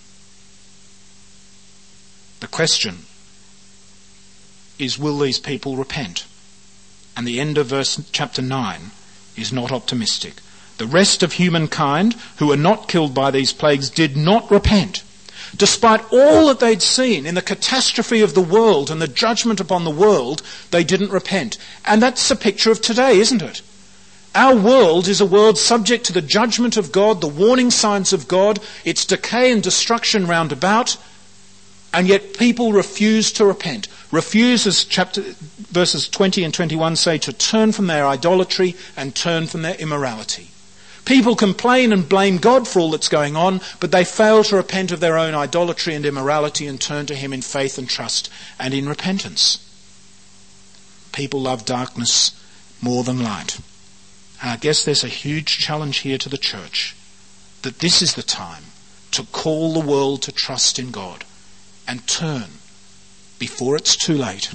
The question is, will these people repent? And the end of verse chapter nine is not optimistic. The rest of humankind who were not killed by these plagues did not repent. Despite all that they'd seen in the catastrophe of the world and the judgment upon the world, they didn't repent. And that's a picture of today, isn't it? Our world is a world subject to the judgment of God, the warning signs of God, its decay and destruction round about, and yet people refuse to repent. Refuse, as chapter, verses twenty and twenty-one say, to turn from their idolatry and turn from their immorality. People complain and blame God for all that's going on, but they fail to repent of their own idolatry and immorality and turn to him in faith and trust and in repentance. People love darkness more than light. And I guess there's a huge challenge here to the church, that this is the time to call the world to trust in God and turn before it's too late.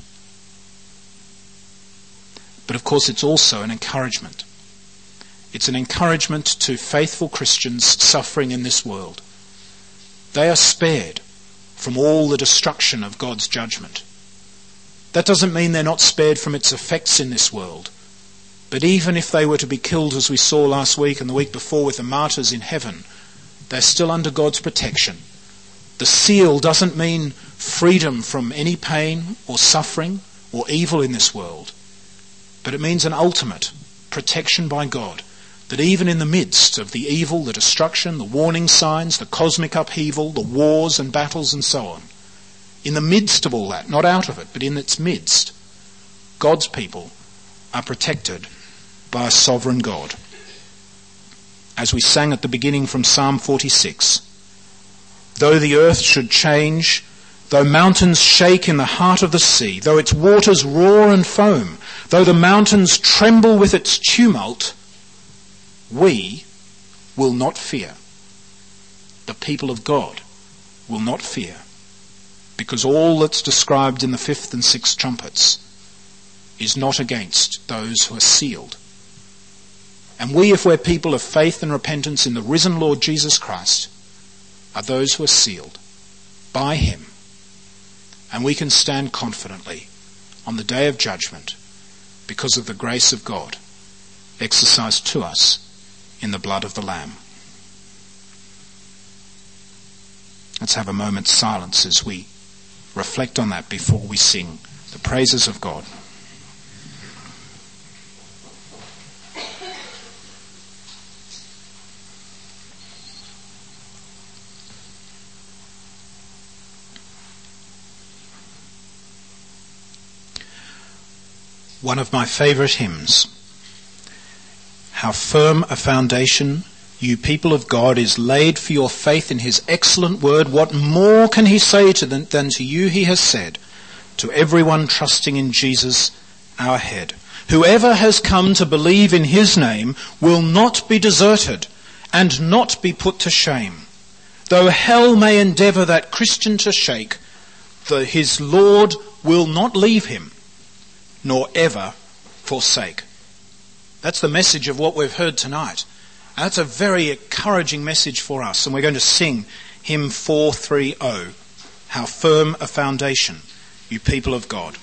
But of course it's also an encouragement. It's an encouragement to faithful Christians suffering in this world. They are spared from all the destruction of God's judgment. That doesn't mean they're not spared from its effects in this world. But even if they were to be killed, as we saw last week and the week before with the martyrs in heaven, they're still under God's protection. The seal doesn't mean freedom from any pain or suffering or evil in this world, but it means an ultimate protection by God, that even in the midst of the evil, the destruction, the warning signs, the cosmic upheaval, the wars and battles and so on, in the midst of all that, not out of it, but in its midst, God's people are protected by a sovereign God. As we sang at the beginning from Psalm forty-six, though the earth should change, though mountains shake in the heart of the sea, though its waters roar and foam, though the mountains tremble with its tumult, we will not fear. The people of God will not fear, because all that's described in the fifth and sixth trumpets is not against those who are sealed. And we, if we're people of faith and repentance in the risen Lord Jesus Christ, are those who are sealed by him. And we can stand confidently on the day of judgment because of the grace of God exercised to us in the blood of the Lamb. Let's have a moment's silence as we reflect on that before we sing the praises of God. One of my favourite hymns. How firm a foundation, you people of God, is laid for your faith in his excellent word. What more can he say to them than to you he has said, to everyone trusting in Jesus our head? Whoever has come to believe in his name will not be deserted and not be put to shame. Though hell may endeavour that Christian to shake, the, his Lord will not leave him, nor ever forsake. That's the message of what we've heard tonight. And that's a very encouraging message for us. And we're going to sing hymn four thirty, How Firm a Foundation, You People of God.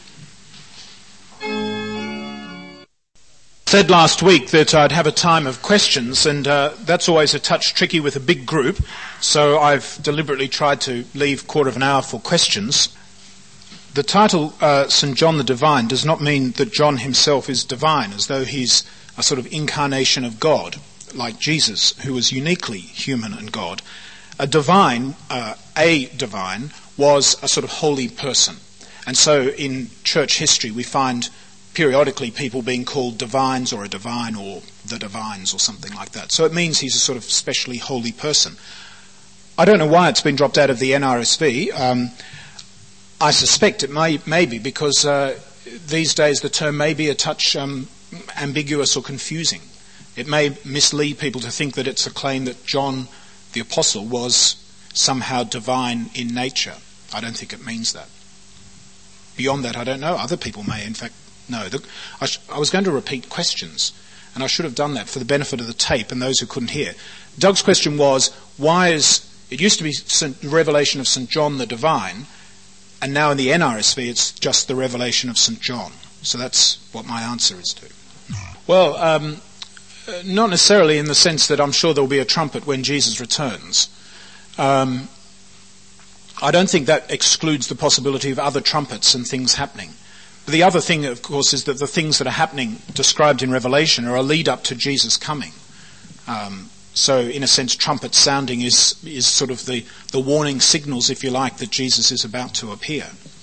I said last week that I'd have a time of questions, and uh, that's always a touch tricky with a big group. So I've deliberately tried to leave a quarter of an hour for questions. The title uh, Saint John the Divine does not mean that John himself is divine, as though he's a sort of incarnation of God, like Jesus, who was uniquely human and God. A divine, uh, a divine, was a sort of holy person. And so in church history we find periodically people being called divines or a divine or the divines or something like that. So it means he's a sort of specially holy person. I don't know why it's been dropped out of the N R S V. Um, I suspect it may, may be because uh, these days the term may be a touch um, ambiguous or confusing. It may mislead people to think that it's a claim that John the Apostle was somehow divine in nature. I don't think it means that. Beyond that, I don't know. Other people may, in fact, know. The, I, sh- I was going to repeat questions, and I should have done that for the benefit of the tape and those who couldn't hear. Doug's question was, why is, it used to be Saint, the revelation of Saint John the Divine, and now in the N R S V it's just the revelation of Saint John. So that's what my answer is to. Well, um, not necessarily in the sense that I'm sure there will be a trumpet when Jesus returns. Um, I don't think that excludes the possibility of other trumpets and things happening. But the other thing, of course, is that the things that are happening described in Revelation are a lead up to Jesus coming. Um, so, in a sense, trumpet sounding is is sort of the, the warning signals, if you like, that Jesus is about to appear.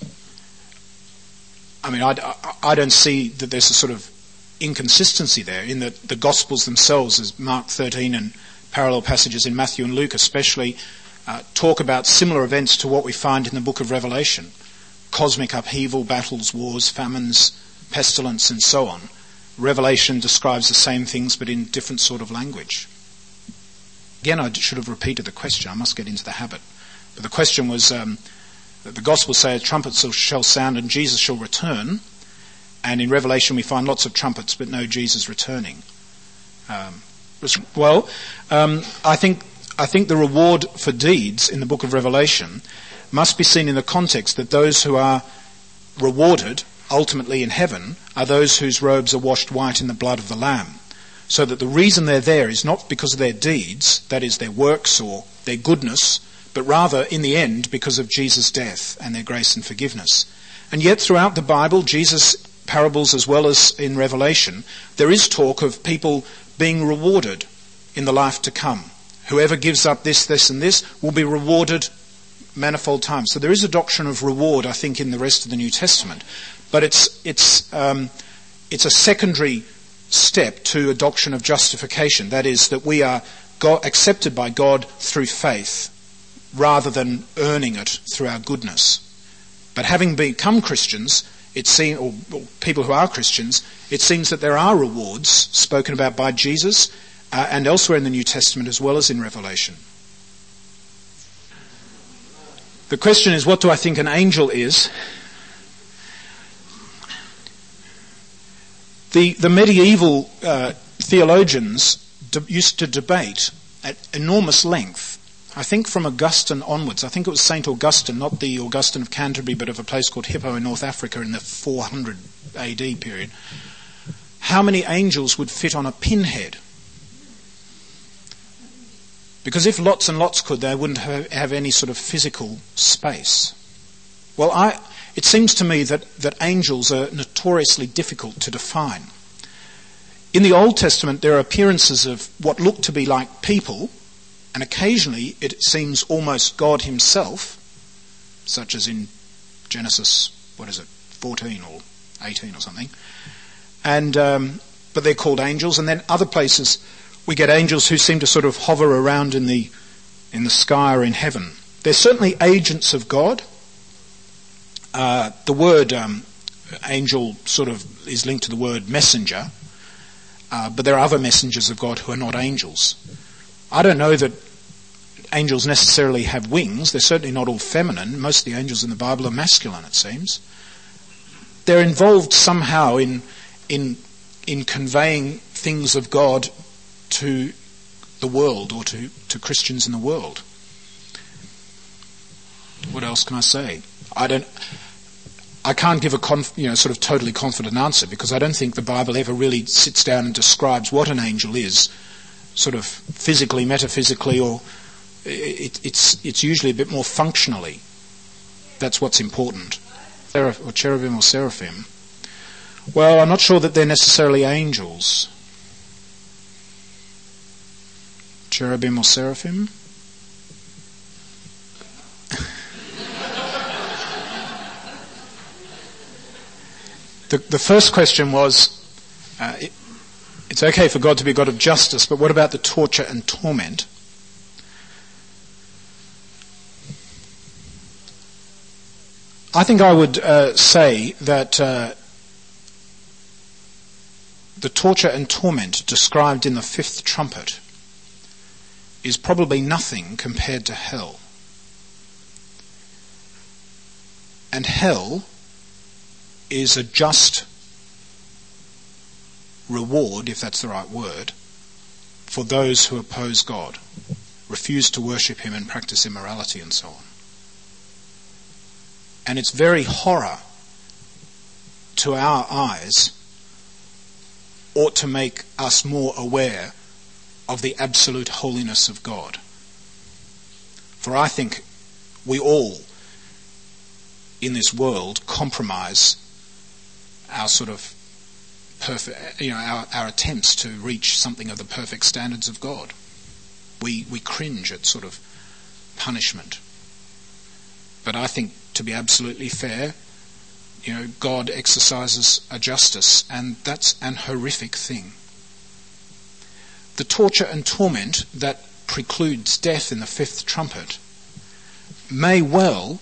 I mean, I, I, I don't see that there's a sort of inconsistency there in that the Gospels themselves, as Mark thirteen and parallel passages in Matthew and Luke especially, uh, talk about similar events to what we find in the book of Revelation. Cosmic upheaval, battles, wars, famines, pestilence, and so on. Revelation describes the same things but in different sort of language. Again, I should have repeated the question. I must get into the habit. But the question was um, that the Gospels say a trumpet shall sound and Jesus shall return. And in Revelation we find lots of trumpets but no Jesus returning. Um, well, um, I think I think the reward for deeds in the book of Revelation must be seen in the context that those who are rewarded ultimately in heaven are those whose robes are washed white in the blood of the Lamb. So that the reason they're there is not because of their deeds, that is their works or their goodness, but rather in the end because of Jesus' death and their grace and forgiveness. And yet throughout the Bible, Jesus' parables as well as in Revelation, there is talk of people being rewarded in the life to come. Whoever gives up this, this and this will be rewarded manifold times. So there is a doctrine of reward, I think, in the rest of the New Testament. But it's it's um, it's a secondary step to a doctrine of justification. That is, that we are God, accepted by God through faith, rather than earning it through our goodness. But having become Christians, it seems, or, or people who are Christians, it seems that there are rewards spoken about by Jesus uh, and elsewhere in the New Testament as well as in Revelation. The question is, what do I think an angel is? The, the medieval uh, theologians de- used to debate at enormous length. I think from Augustine onwards. I think it was Saint Augustine, not the Augustine of Canterbury, but of a place called Hippo in North Africa in the four hundred A D period. How many angels would fit on a pinhead? Because if lots and lots could, they wouldn't have, have any sort of physical space. Well, I, it seems to me that, that angels are notoriously difficult to define. In the Old Testament, there are appearances of what look to be like people, and occasionally it seems almost God himself, such as in Genesis, what is it, fourteen or eighteen or something. And um, but they're called angels, and then other places we get angels who seem to sort of hover around in the in the sky or in heaven. They're certainly agents of God. Uh, the word um, angel sort of is linked to the word messenger, uh, but there are other messengers of God who are not angels. I don't know that angels necessarily have wings. They're certainly not all feminine. Most of the angels in the Bible are masculine, it seems. They're involved somehow in in in conveying things of God to the world, or to, to Christians in the world. What else can I say? I don't. I can't give a conf, you know sort of totally confident answer, because I don't think the Bible ever really sits down and describes what an angel is, sort of physically, metaphysically, or it, it's it's usually a bit more functionally. That's what's important. Or cherubim or seraphim. Well, I'm not sure that they're necessarily angels. Cherubim or seraphim? the, the first question was, uh, it, it's okay for God to be a God of justice, but what about the torture and torment? I think I would uh, say that uh, the torture and torment described in the fifth trumpet is probably nothing compared to hell. And hell is a just reward, if that's the right word, for those who oppose God, refuse to worship him and practice immorality and so on. And its very horror to our eyes ought to make us more aware of the absolute holiness of God. For I think We all in this world compromise our sort of perfect, you know, our, our attempts to reach something of the perfect standards of God. We we cringe at sort of punishment. But I think, to be absolutely fair, you know, God exercises a justice, and that's an horrific thing. The torture and torment that precludes death in the fifth trumpet may well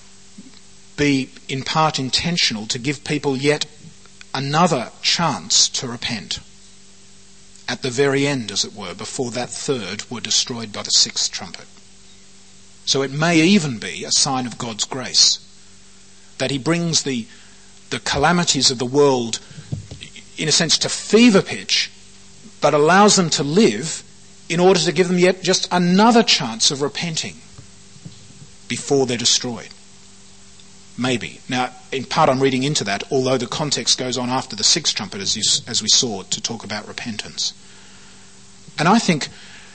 be in part intentional to give people yet another chance to repent at the very end, as it were, before that third were destroyed by the sixth trumpet. So it may even be a sign of God's grace that he brings the the calamities of the world, in a sense, to fever pitch, but allows them to live in order to give them yet just another chance of repenting before they're destroyed. Maybe. Now, in part I'm reading into that, although the context goes on after the sixth trumpet, as, you, as we saw, to talk about repentance. And I think,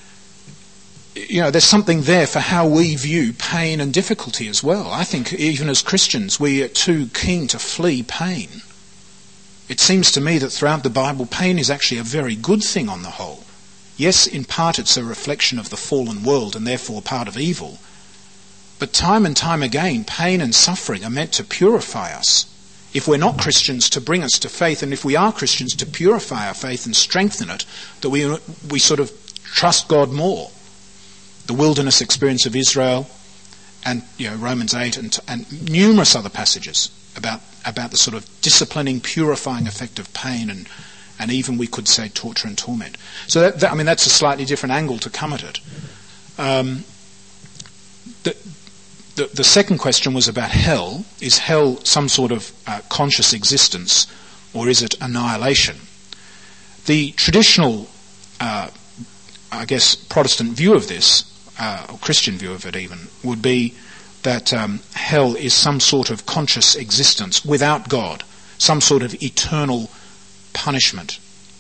you know, there's something there for how we view pain and difficulty as well. I think even as Christians, we are too keen to flee pain. It seems to me that throughout the Bible, pain is actually a very good thing on the whole. Yes, in part it's a reflection of the fallen world and therefore part of evil. But time and time again, pain and suffering are meant to purify us. If we're not Christians, to bring us to faith, and if we are Christians, to purify our faith and strengthen it, that we we sort of trust God more. The wilderness experience of Israel, and you know Romans eight, and, and numerous other passages about about the sort of disciplining, purifying effect of pain, and and even we could say torture and torment. So that, that I mean that's a slightly different angle to come at it. Um, the, the the second question was about hell. Is hell some sort of uh, conscious existence, or is it annihilation? The traditional, uh, I guess, Protestant view of this, Uh, or Christian view of it even, would be that um, hell is some sort of conscious existence without God, some sort of eternal punishment.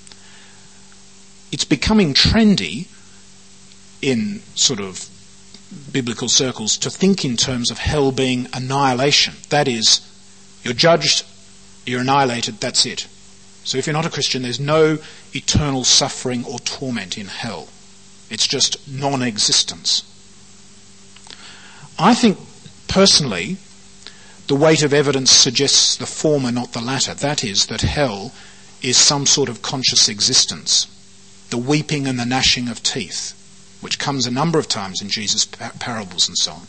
It's becoming trendy in sort of biblical circles to think in terms of hell being annihilation. That is, you're judged, you're annihilated, that's it. So if you're not a Christian, there's no eternal suffering or torment in hell. It's just non-existence. I think, personally, the weight of evidence suggests the former, not the latter. That is, that hell is some sort of conscious existence. The weeping and the gnashing of teeth, which comes a number of times in Jesus' parables and so on.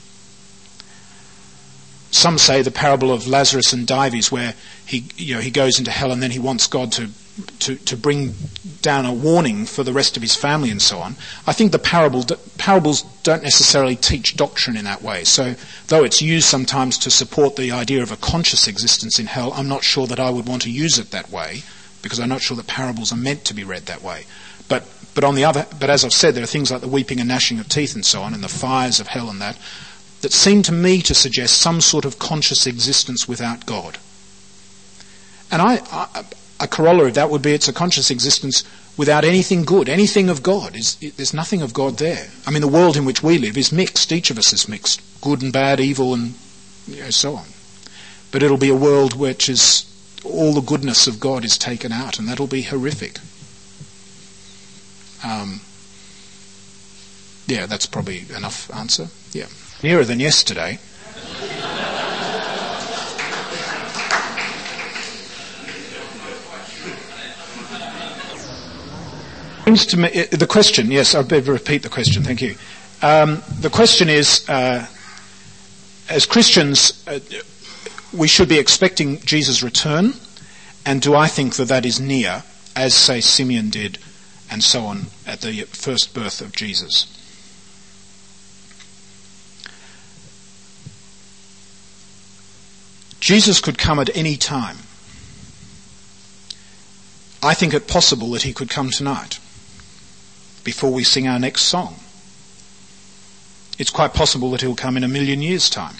Some say the parable of Lazarus and Dives, where he, you know, he goes into hell and then he wants God to To, to bring down a warning for the rest of his family and so on. I think the parable, parables don't necessarily teach doctrine in that way. So though it's used sometimes to support the idea of a conscious existence in hell, I'm not sure that I would want to use it that way, because I'm not sure that parables are meant to be read that way. But but on the other, but as I've said, there are things like the weeping and gnashing of teeth and so on, and the fires of hell and that, that seem to me to suggest some sort of conscious existence without God. And I... I A corollary of that would be it's a conscious existence without anything good, anything of God. Is, there's nothing of God there. I mean, the world in which we live is mixed. Each of us is mixed. Good and bad, evil and you know, so on. But it'll be a world which is all the goodness of God is taken out, and that'll be horrific. Um, yeah, that's probably enough answer. Yeah. Nearer than yesterday. To me, the question, yes, I'd better repeat the question, thank you. Um, the question is, uh, as Christians, uh, we should be expecting Jesus' return, and do I think that that is near, as, say, Simeon did, and so on, at the first birth of Jesus? Jesus could come at any time. I think it possible that he could come tonight, before we sing our next song. It's quite possible that he'll come in a million years' time.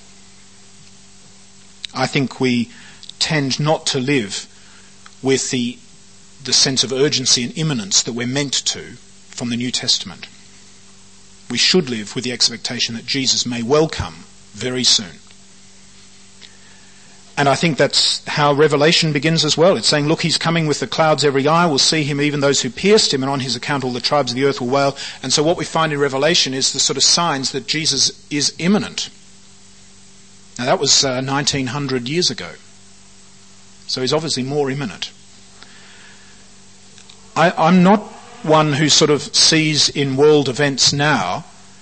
I think we tend not to live with the the sense of urgency and imminence that we're meant to from the New Testament. We should live with the expectation that Jesus may well come very soon. And I think that's how Revelation begins as well. It's saying, look, he's coming with the clouds, every eye will see him, even those who pierced him, and on his account all the tribes of the earth will wail. And so what we find in Revelation is the sort of signs that Jesus is imminent. Now that was uh, nineteen hundred years ago. So he's obviously more imminent. I, I'm not one who sort of sees in world events now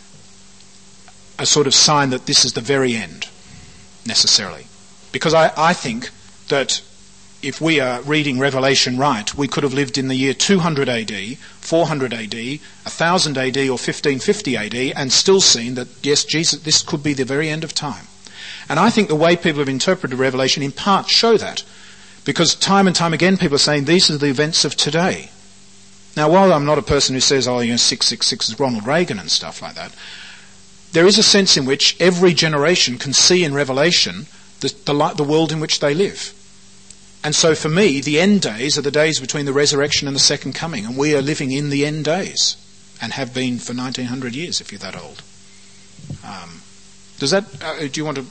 a sort of sign that this is the very end, necessarily. Because I, I think that if we are reading Revelation right, we could have lived in the year two hundred A D, four hundred A D, one thousand A D or fifteen fifty A D and still seen that, yes, Jesus, this could be the very end of time. And I think the way people have interpreted Revelation in part show that. Because time and time again people are saying these are the events of today. Now, while I'm not a person who says, oh, you know, six six six is Ronald Reagan and stuff like that, there is a sense in which every generation can see in Revelation The, the, the world in which they live. And so for me, the end days are the days between the resurrection and the second coming, and we are living in the end days, and have been for nineteen hundred years, if you're that old. Um, does that, uh, do you want to...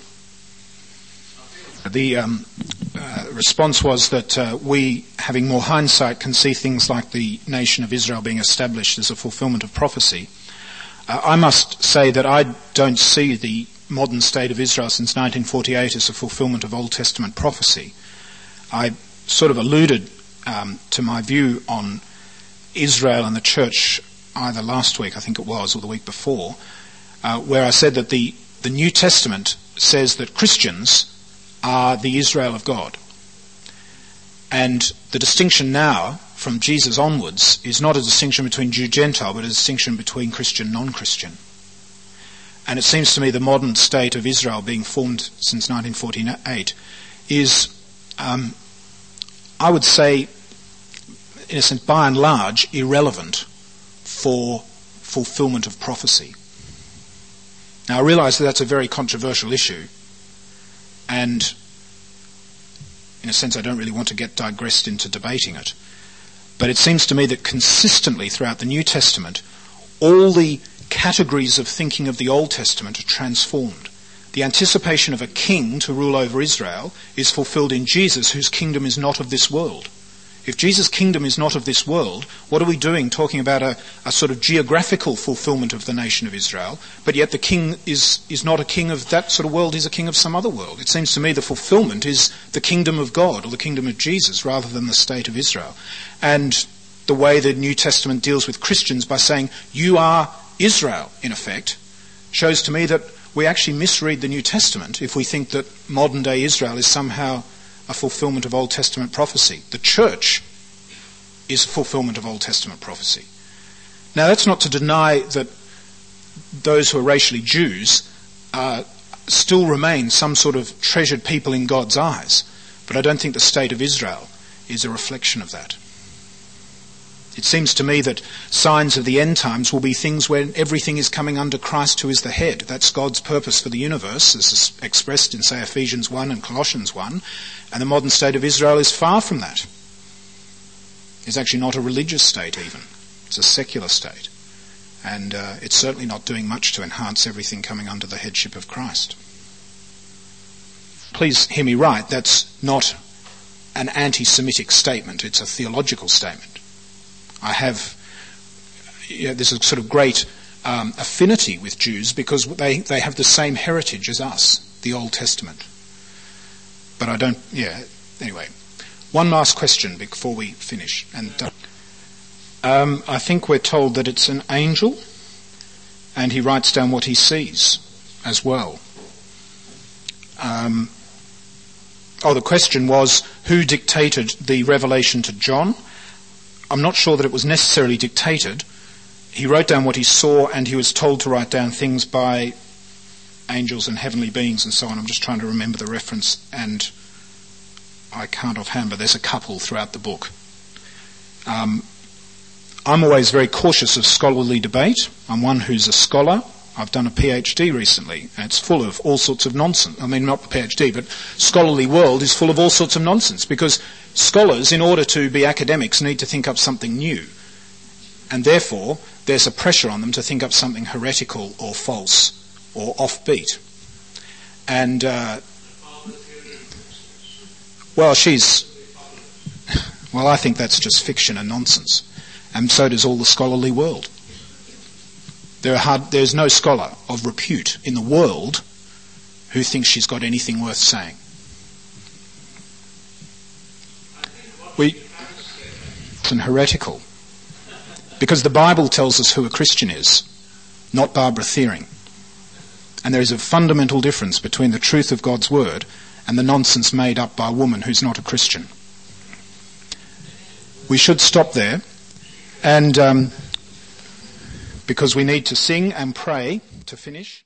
The um, uh, response was that uh, we, having more hindsight, can see things like the nation of Israel being established as a fulfillment of prophecy. Uh, I must say that I don't see the modern state of Israel since nineteen forty-eight as a fulfillment of Old Testament prophecy. I sort of alluded um, to my view on Israel and the church either last week, I think it was, or the week before, uh, where I said that the, the New Testament says that Christians are the Israel of God. And the distinction now, from Jesus onwards, is not a distinction between Jew-Gentile, but a distinction between Christian and non-Christian. And it seems to me the modern state of Israel, being formed since nineteen forty-eight, is, um, I would say, in a sense, by and large, irrelevant for fulfillment of prophecy. Now, I realise that that's a very controversial issue, and in a sense I don't really want to get digressed into debating it. But it seems to me that consistently throughout the New Testament, all the categories of thinking of the Old Testament are transformed. The anticipation of a king to rule over Israel is fulfilled in Jesus, whose kingdom is not of this world. If Jesus' kingdom is not of this world, what are we doing talking about a, a sort of geographical fulfillment of the nation of Israel, but yet the king is, is not a king of that sort of world, he's a king of some other world. It seems to me the fulfillment is the kingdom of God, or the kingdom of Jesus, rather than the state of Israel. And the way the New Testament deals with Christians by saying, you are Israel, in effect, shows to me that we actually misread the New Testament if we think that modern-day Israel is somehow a fulfillment of Old Testament prophecy. The church is a fulfillment of Old Testament prophecy. Now, that's not to deny that those who are racially Jews uh, still remain some sort of treasured people in God's eyes, but I don't think the state of Israel is a reflection of that. It seems to me that signs of the end times will be things where everything is coming under Christ, who is the head. That's God's purpose for the universe, as is expressed in, say, Ephesians one and Colossians one. And the modern state of Israel is far from that. It's actually not a religious state even. It's a secular state. And uh, it's certainly not doing much to enhance everything coming under the headship of Christ. Please hear me right, that's not an anti-Semitic statement. It's a theological statement. I have, you know, this is sort of great um, affinity with Jews because they, they have the same heritage as us, the Old Testament. But I don't, yeah, anyway. One last question before we finish. And uh, um, I think we're told that it's an angel, and he writes down what he sees as well. Um, oh, the question was, who dictated the revelation to John? I'm not sure that it was necessarily dictated. He wrote down what he saw, and he was told to write down things by angels and heavenly beings and so on. I'm just trying to remember the reference, and I can't offhand, but there's a couple throughout the book. Um, I'm always very cautious of scholarly debate. I'm one who's a scholar. I've done a PhD recently, and it's full of all sorts of nonsense. I mean, not the PhD, but scholarly world is full of all sorts of nonsense, because scholars, in order to be academics, need to think up something new. And therefore, there's a pressure on them to think up something heretical or false or offbeat. And, uh, well, she's, well, I think that's just fiction and nonsense. And so does all the scholarly world. There are hard, there's no scholar of repute in the world who thinks she's got anything worth saying. We, and heretical. Because the Bible tells us who a Christian is, not Barbara Thiering. And there is a fundamental difference between the truth of God's word and the nonsense made up by a woman who's not a Christian. We should stop there, and um, because we need to sing and pray to finish.